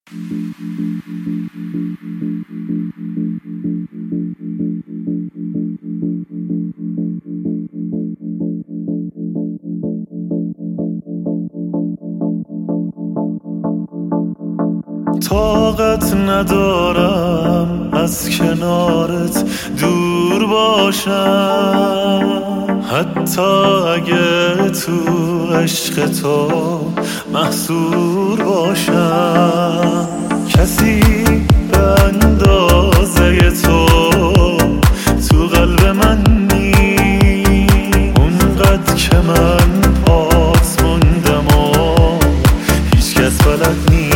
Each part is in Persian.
طاقت ندارم از کنارت دور باشم، حتی اگه تو عشق تو محصور باشم. کسی به اندازه تو قلب من نی، اونقدر که من پات موندم و هیچ کس بلد نی.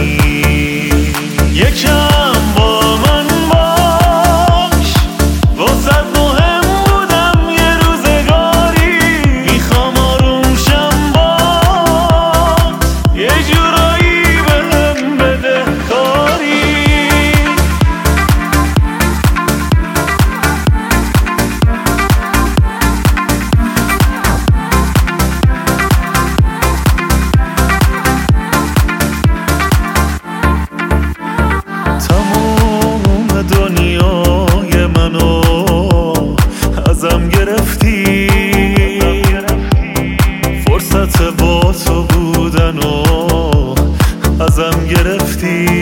یکم با من باش، واسه مهم بودم یه روزگاری، میخوام آروم شم بات، یه جورایی بهم بده کاری. دنیای منو ازم گرفتی، فرصت با تو بودنو ازم گرفتی.